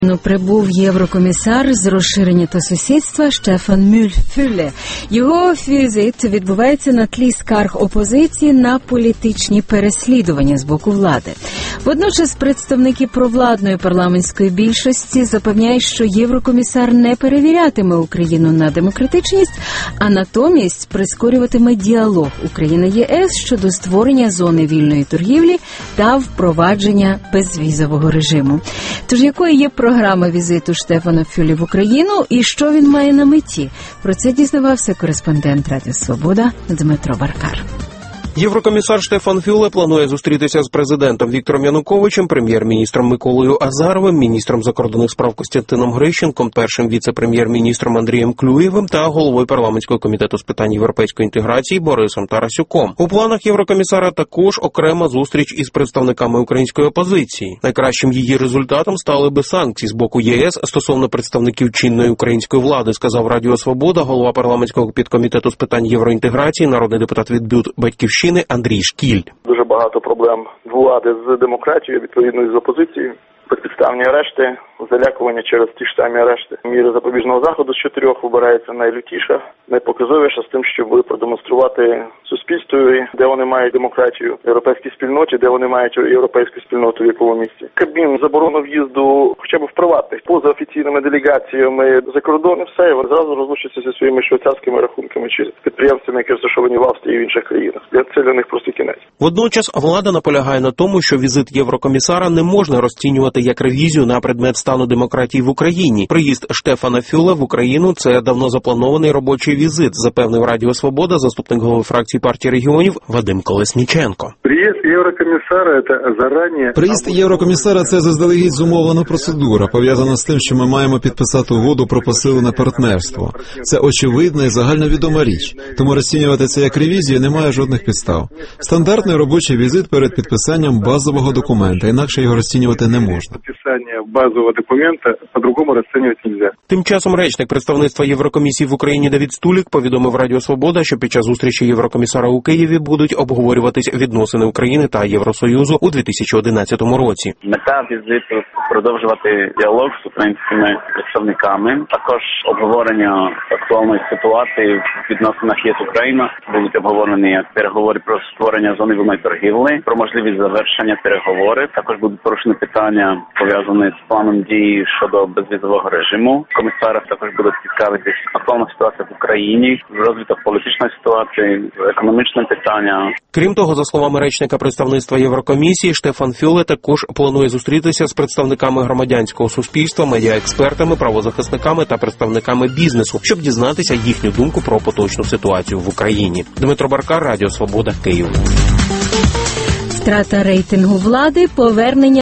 Прибув єврокомісар з розширення та сусідства Штефан Фюле. Його візит відбувається на тлі скарг опозиції на політичні переслідування з боку влади. Водночас представники провладної парламентської більшості запевняють, що єврокомісар не перевірятиме Україну на демократичність, а натомість прискорюватиме діалог Україна-ЄС щодо створення зони вільної торгівлі та впровадження безвізового режиму. Тож якою є програма візиту Штефана Фюле в Україну і що він має на меті? Про це дізнавався кореспондент Радіо Свобода Дмитро Баркар. Єврокомісар Штефан Фюле планує зустрітися з президентом Віктором Януковичем, прем'єр-міністром Миколою Азаровим, міністром закордонних справ Костянтином Грищенком, першим віце-прем'єр-міністром Андрієм Клюєвим та головою парламентського комітету з питань європейської інтеграції Борисом Тарасюком. У планах єврокомісара також окрема зустріч із представниками української опозиції. Найкращим її результатом стали би санкції з боку ЄС стосовно представників чинної української влади, сказав Радіо Свобода голова парламентського підкомітету з питань євроінтеграції, народний депутат від БЮТ «Батьківщина» Андрій Шкіль. Дуже багато проблем влади з демократією, відповідно з опозицією. Безпідставні арешти, залякування через ті ж самі арешти. Міри запобіжного заходу з 4 вибирається найлютіша, найпоказовіша з тим, щоб продемонструвати суспільству, де вони мають демократію, європейській спільноті, де вони мають європейську спільноту, в якому місці. Кабмін заборону в'їзду хоча б в приватних, поза офіційними делегаціями за кордон і все, і вони зразу розлучаться зі своїми швейцарськими рахунками чи підприємствами, які розташовані в Австрії і в інших країнах. Це для них просто кінець. Водночас влада наполягає на тому, що візит єврокомісара не можна розцінювати як ревізію на предмет стану демократії в Україні. Приїзд Штефана Фюле в Україну – це давно запланований робочий візит, запевнив Радіо Свобода заступник голови фракції партії регіонів Вадим Колесніченко. Приїзд єврокомісара – це заздалегідь зумовлена процедура, пов'язана з тим, що ми маємо підписати угоду про посилене партнерство. Це очевидна і загальновідома річ, тому розцінювати це як ревізію немає жодних підстав. Стандартний робочий візит перед підписанням базового документа, інакше його розцінювати не можна. Базового документа по-другому розцінювати нельзя. Тим часом речник представництва Єврокомісії в Україні Давид Стулік повідомив Радіо Свобода, що під час зустрічі єврокомісара у Києві будуть обговорюватись відносини України та Євросоюзу у 2011 році. Мета візиту – продовжувати діалог з українськими представниками, також обговорення актуальної ситуації в відносинах ЄС-Україна. Будуть обговорені переговори про створення зони вільної торгівлі, про можливість завершення переговорів. Також будуть порушені питання, пов'язані з планом дії щодо безвізового режиму. Комісар також буде цікавитись актуальна ситуація в Україні, розвиток політичної ситуації, економічне питання. Крім того, за словами речника представництва Єврокомісії, Штефан Фюле також планує зустрітися з представниками громадянського суспільства, медіаекспертами, правозахисниками та представниками бізнесу, щоб дізнатися їхню думку про поточну ситуацію в Україні. Дмитро Баркар, Радіо Свобода, Київ. Втрата рейтингу влади, повернення